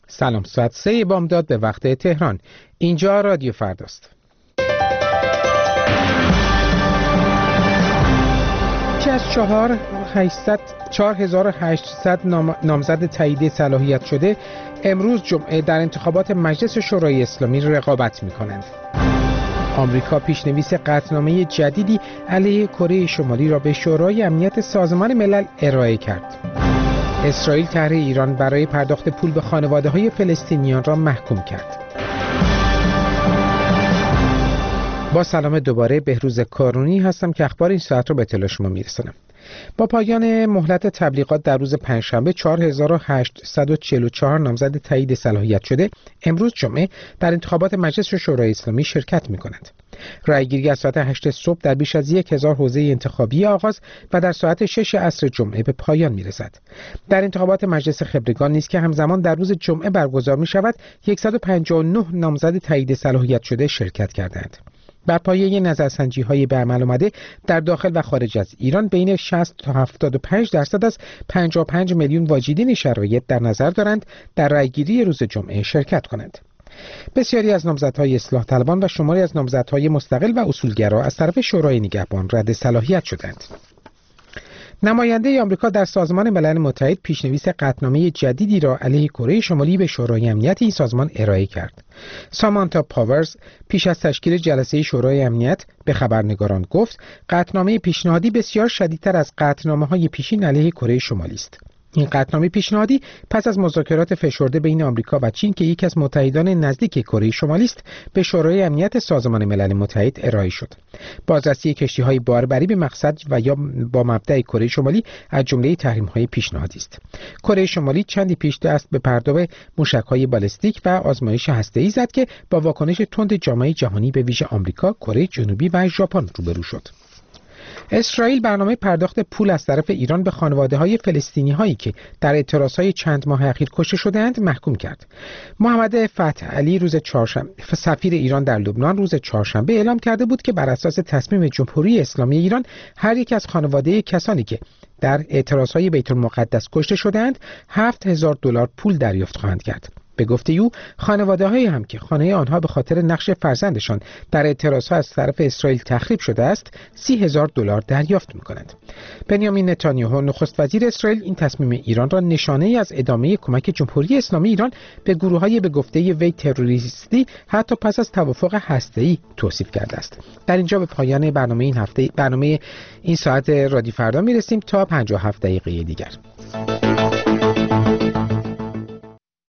سلام، ساعت 3 بامداد به وقت تهران. اینجا رادیو فرداست. بیش از 4800 نامزد تایید صلاحیت شده امروز جمعه در انتخابات مجلس شورای اسلامی رقابت می‌کنند. آمریکا پیشنویس قطعنامه جدیدی علیه کره شمالی را به شورای امنیت سازمان ملل ارائه کرد. اسرائیل طرح ایران برای پرداخت پول به خانواده‌های فلسطینیان را محکوم کرد. با سلام دوباره، بهروز کارونی هستم که اخبار این ساعت رو به اطلاع شما میرسونم. با پایان مهلت تبلیغات در روز پنجشنبه 4844 نامزد تایید صلاحیت شده امروز جمعه در انتخابات مجلس شورای اسلامی شرکت می‌کنند. رأیگیری از ساعت 8 صبح در بیش از 1000 حوزه انتخابی آغاز و در ساعت 6 عصر جمعه به پایان می‌رسد. در انتخابات مجلس خبرگان نیز که همزمان در روز جمعه برگزار می‌شود 159 نامزد تایید صلاحیت شده شرکت کردند. بر پایه نظرسنجی‌های به عمل آمده در داخل و خارج از ایران بین 60 تا 75% از 55 میلیون واجدین شرایط در نظر دارند در رأیگیری روز جمعه شرکت کنند. بسیاری از نامزدهای اصلاح طلبان و شماری از نامزدهای مستقل و اصولگرا از طرف شورای نگهبان رد صلاحیت شدند. نماینده آمریکا در سازمان ملل متحد پیشنویس قطعنامه جدیدی را علیه کره شمالی به شورای امنیت این سازمان ارائه کرد. سامانتا پاورز پیش از تشکیل جلسه شورای امنیت به خبرنگاران گفت قطعنامه پیشنهادی بسیار شدیدتر از قطعنامه‌های پیشین علیه کره شمالی است. این قطعنامه پیشنهادی پس از مذاکرات فشرده بین آمریکا و چین که یکی از متحدان نزدیک کره شمالی است به شورای امنیت سازمان ملل متحد ارائه شد. بازرسی کشتی‌های باربری به مقصد و یا با مبدأ کره شمالی از جمله تحریم‌های پیشنهادی است. کره شمالی چندی پیش دست به پرتاب موشک‌های بالستیک و آزمایش هسته‌ای زد که با واکنش تند جامعه جهانی به ویژه آمریکا، کره جنوبی و ژاپن روبرو شد. اسرائیل برنامه پرداخت پول از طرف ایران به خانواده‌های فلسطینی‌هایی که در اعتراضهای چند ماه اخیر کشته شده‌اند محکوم کرد. محمد فتح علی سفیر ایران در لبنان روز چهارشنبه اعلام کرده بود که بر اساس تصمیم جمهوری اسلامی ایران هر یک از خانواده کسانی که در اعتراضهای بیت المقدس کشته شده‌اند $7000 پول دریافت خواهند کرد. به گفته او خانواده‌هایی هم که خانه آنها به خاطر نقش فرزندشان در اعتراضها از طرف اسرائیل تخریب شده است $30,000 دریافت می‌کنند. بنیامین نتانیاهو نخست وزیر اسرائیل این تصمیم ایران را نشانه‌ای از ادامه کمک جمهوری اسلامی ایران به گروه‌های به گفته وی تروریستی حتی پس از توافق هسته‌ای توصیف کرده است. در اینجا به پایان برنامه این ساعت رادیو فردا می‌رسیم تا 57 دقیقه دیگر.